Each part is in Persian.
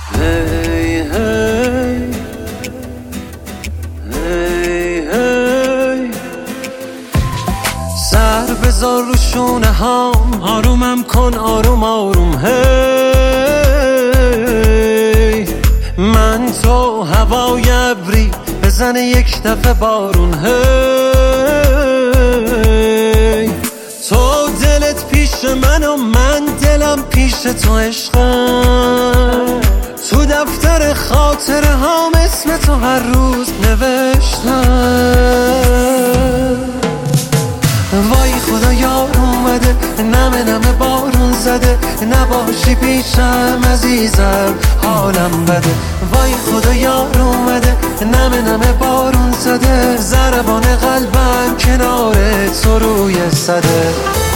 هی هی هی هی سر بذار رو شونه هام، آرومم کن آروم آروم. هی من تو هوای ابری، بزنه یک دفعه بارون. هی تو دلت پیش من و من دلم پیش تو عشقم. تو دفتر خاطره هام اسم تو هر روز نوشتم. وای خدا یار اومده، نمه نمه بارون زده، نباشی پیشم عزیزم حالم بده. وای خدا یار اومده، نمه نمه بارون زده، ضربان قلبم کنار تو روی صده.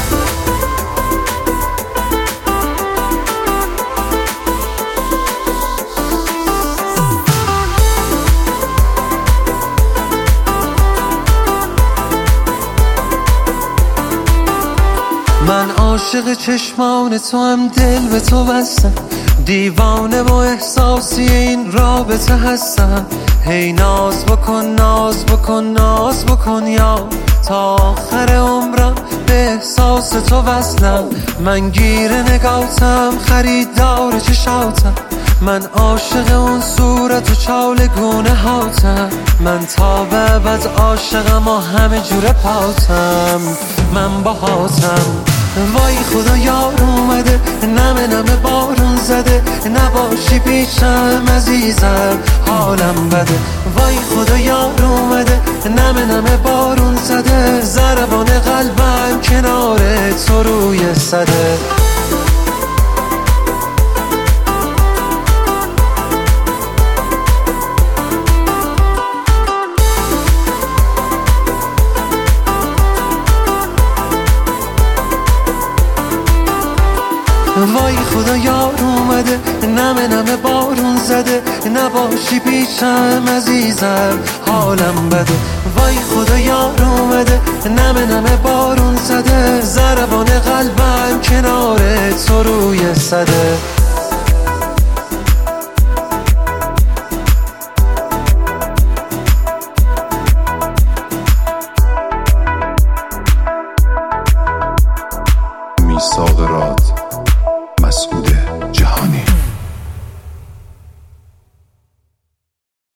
من عاشق چشمان تو هم، دل به تو بستم، دیوانه و احساسی این رابطه هستم. هی ناز بکن ناز بکن ناز بکن یا تا آخر عمرم به احساس تو وصلم. من گیر نگاهتم، خریدار چشاتم، من عاشق اون صورت و چالگونه هاتم. من تا به ابد عاشقم و همه جوره پاتم، من باهاتم. وای خدا یار اومده، نمه نمه بارون زده، نباشی پیشم عزیزم حالم بده. وای خدا یار اومده، نمه نمه بارون زده، ضربان قلبم کنار تو روی صده. وای خدا یار اومده، نمه نمه بارون زده، نباشی پیشم عزیزم حالم بده. وای خدا یار اومده، نمه نمه بارون زده، ضربان قلبم کنار تو روی صده.